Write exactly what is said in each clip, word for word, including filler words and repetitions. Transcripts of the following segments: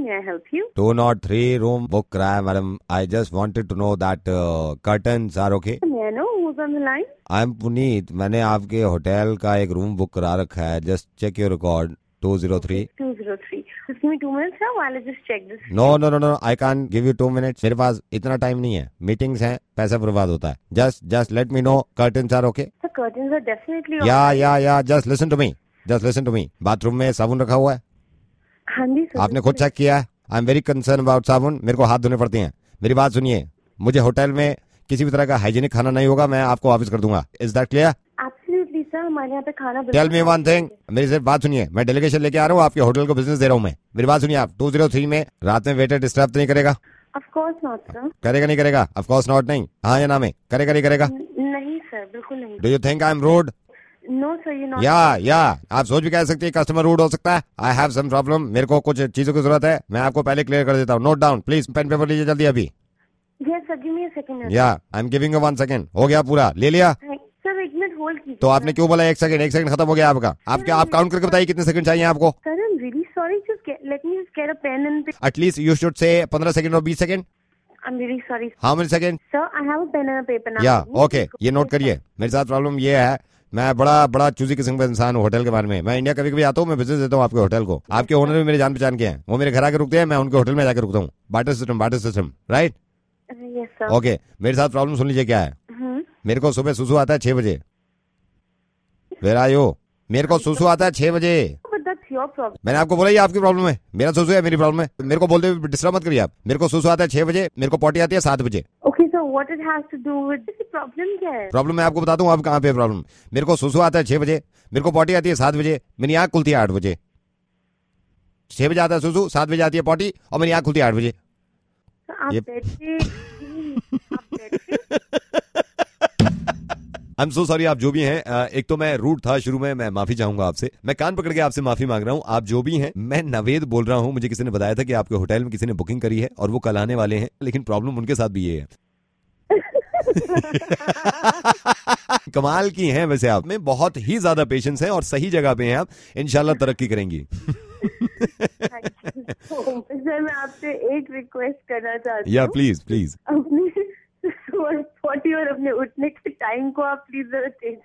may I help you? Two nought three room book कराया madam. I just wanted to know that curtains are okay. May I know who's on the line? आई एम पुनीत. मैंने आपके hotel का एक room book करा रखा है. Just check your record. Two zero three. two zero three. Just give me two minutes, sir, while I just check this. No no no no I can give you two minutes. मेरे पास इतना time नहीं है. Meetings हैं, पैसा बर्बाद होता है. Just just let me know curtains are okay. The curtains are definitely yeah on. Yeah yeah just listen to me. Just listen to me. Bathroom में साबुन रखा हुआ है. हाँ जी सर. आपने खुद चेक किया है. I am very concern about साबुन. मेरे को हाथ धोने पड़ते हैं. मेरी बात सुनिए. मुझे होटल में किसी भी तरह का हाइजीनिक खाना नहीं होगा. मैं आपको वापस कर दूंगा. Is that clear? Absolutely sir, हमारे यहाँ पे खाना. Tell me one thing. मेरी सिर्फ बात सुनिए. मैं डेलीगेशन लेके आ रहा हूँ. आपके होटल को बिजनेस दे रहा हूँ मैं. मेरी बात सुनिए आप. टू ज़ीरो थ्री में रात में वेटर डिस्टर्ब तो नहीं करेगा? Of course not sir. करेगा नहीं करेगा? Of course not. नहीं हाँ या ना में करेगा नहीं करेगा? नहीं सर, बिल्कुल नहीं. Do you think I am rude? No sir, you're not. या या आप सोच भी कह सकते हैं कस्टमर रूड हो सकता है. I have some problem. मेरे को कुछ चीजों की जरूरत है. मैं आपको पहले क्लियर कर देता हूँ. Note down please. Pen paper लीजिए जल्दी अभी. Yes sir, give me a second. Yeah I am giving you one second. हो गया पूरा. ले लिया? सर एक मिनट होल्ड कीजिए. तो आपने क्यों बोला एक सेकंड? एक सेकंड खत्म हो गया आपका. आपके आप काउंट करके बताइए कितने सेकंड चाहिए आपको. Sir I am really sorry. Just let me just get a pen and. At least you should say पंद्रह सेकंड और बीस second. I am really sorry. How many second? Sir I have a pen and a paper now. Yeah okay. ये note करिए. मेरे साथ problem ये है. मैं बड़ा बड़ा चूजी किस्म का इंसान हूँ होटल के बारे में. मैं इंडिया कभी कभी आता हूँ. मैं बिजनेस देता हूँ आपके होटल को. आपके ओनर भी मेरे जान पहचान के हैं. वो मेरे घर आके रुकते हैं. मैं उनके होटल में जाकर रुकता हूँ. Water system water system right. Yes sir. Okay. मेरे साथ प्रॉब्लम सुन लीजिए क्या है. मेरे को सुबह सुसु आता है छह बजे. Where are you? मेरे को सुसु आता है छह बजे. Your problem. मैंने आपको बोला ये आपकी प्रॉब्लम है. मेरा सुसु है मेरी प्रॉब्लम है. मेरे को बोलते हुए डिस्टर्ब मत करिए आप. मेरे को सुसु आता है छह बजे. मेरे को पॉटी आती है सात बजे. Okay sir, what it has to do with this? Problem क्या है? प्रॉब्लम मैं आपको बताता हूँ. आप कहाँ पे प्रॉब्लम. मेरे को सुसु आता है छह बजे. मेरे को पॉटी आती है सात बजे. मेरी आँख खुलती है आठ बजे. छह बजे आता है सुसु, सात बजे आती है पॉटी और मेरी आँख खुलती है आठ बजे. आप बैठिए. आप बैठिए. I am so sorry. आप जो भी हैं, एक तो मैं रूड था शुरू में. मैं माफी चाहूंगा आपसे. मैं कान पकड़ के आपसे माफी मांग रहा हूँ. आप जो भी हैं, मैं नवेद बोल रहा हूँ. मुझे किसी ने बताया था कि आपके होटल में किसी ने बुकिंग करी है और वो कल आने वाले हैं. लेकिन प्रॉब्लम उनके साथ भी ये है. कमाल की हैं वैसे आप में. बहुत ही ज्यादा पेशेंस है और सही जगह पे हैं आप. इंशाल्लाह तरक्की करेंगी. सर मैं आपसे एक रिक्वेस्ट करना चाहती हूँ. या प्लीज प्लीज. अपनी पॉटी और अपने उठने के टाइम को आप प्लीज जरा चेंज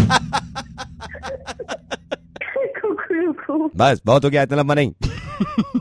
करें. बस बहुत हो गया. इतना लंबा नहीं.